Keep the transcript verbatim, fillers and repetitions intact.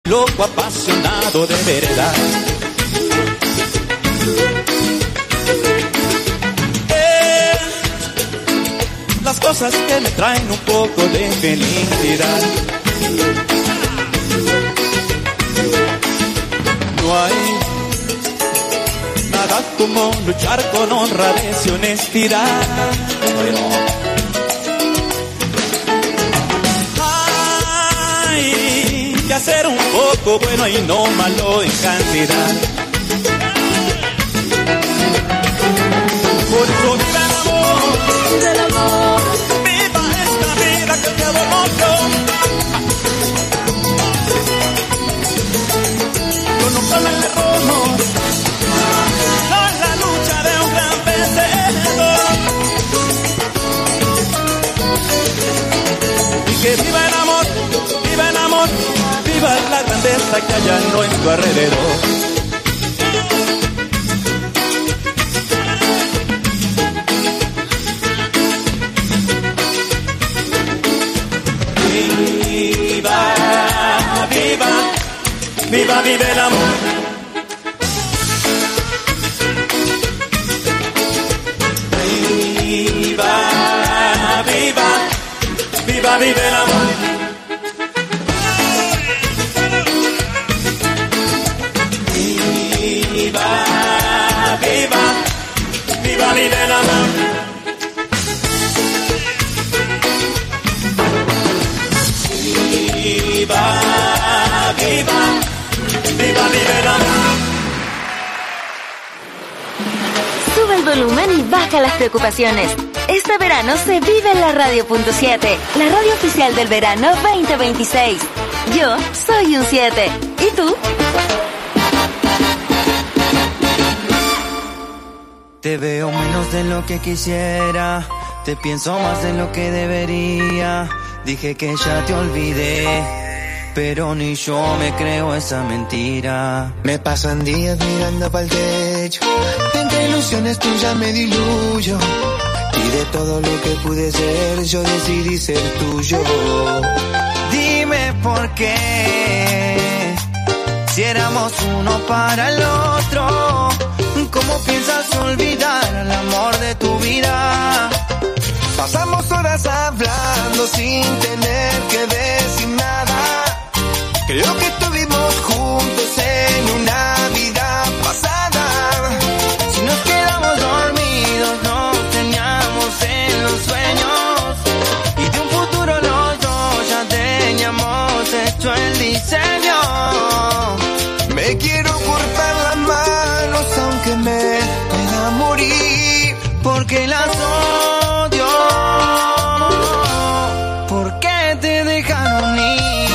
loco apasionado de verdad. Eh, las cosas que me traen un poco de felicidad. No hay nada como luchar con honradez y honestidad. Hay que hacer un poco bueno y no malo en cantidad. Por eso viva el amor, viva el amor, viva esta vida que llevo yo. Conozco el error, no es la lucha de un gran vencedor. Y que viva el amor, viva el amor, viva la grandeza que hay a nuestro alrededor. Viva, viva, viva, viva el amor. Viva, viva, viva, viva el amor. Viva, viva, viva, viva el amor. Viva, viva, viva, viva el amor. Sube el volumen y baja las preocupaciones. Este verano se vive en la radio punto siete, la radio oficial del verano veinte veintiséis. Yo soy un siete. ¿Y tú? Te veo menos de lo que quisiera, te pienso más de lo que debería. Dije que ya te olvidé, pero ni yo me creo esa mentira. Me pasan días mirando pa'l techo, entre ilusiones tuyas me diluyo. Y de todo lo que pude ser, yo decidí ser tuyo. Dime por qué, si éramos uno para el otro, ¿cómo piensas olvidar al amor de tu vida? Pasamos horas hablando sin tener que decir nada. Creo que estuvimos juntos en una vida pasada. Si nos quedamos dormidos, nos teníamos en los sueños. Y de un futuro los dos ya teníamos hecho el diseño. Me quiero cortar las manos aunque me pueda morir, porque las odio. ¿Por qué te dejaron ir?